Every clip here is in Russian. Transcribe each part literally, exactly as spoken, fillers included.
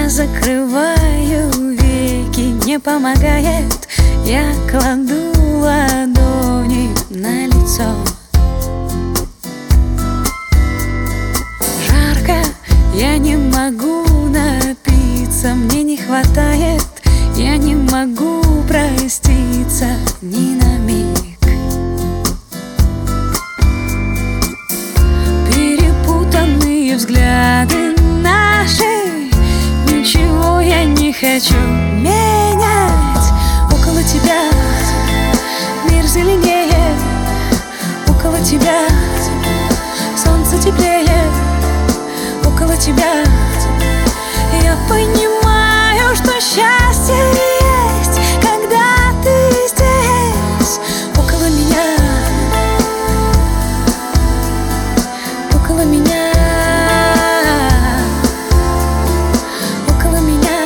Я закрываю веки, не помогает. Я кладу ладони на лицо. Жарко, я не могу напиться, мне не хватает. Я не могу проститься ни на миг. Перепутанные взгляды наши, ничего я не хочу менять. Около тебя мир зеленее, около тебя солнце теплее, около тебя я понимаю, что счастье есть, когда ты здесь. Около меня, около меня, около меня.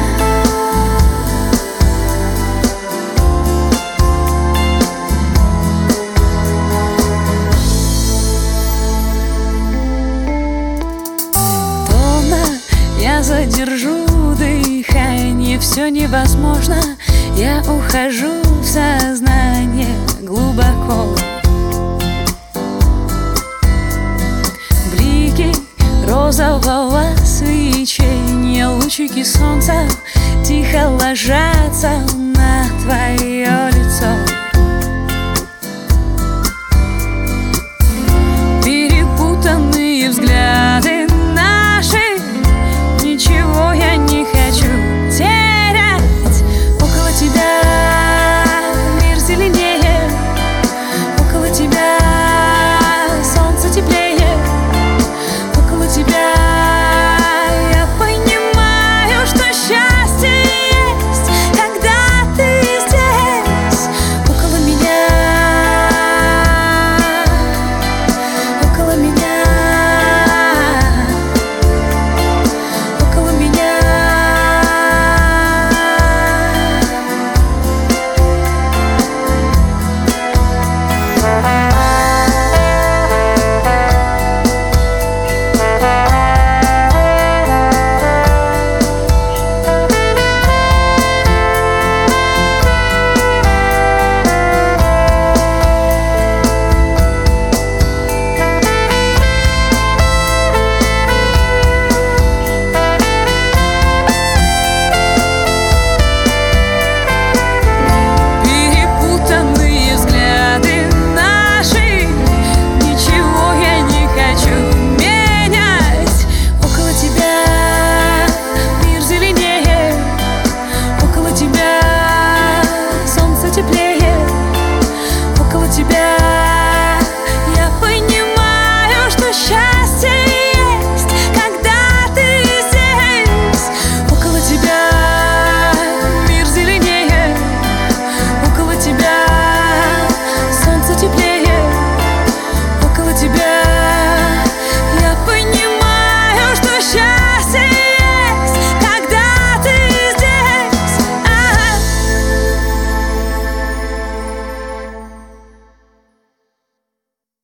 Томно я задержу дыхание, все невозможно. Я ухожу в сознание глубоко. Блики розового свечения, лучики солнца тихо ложатся на твое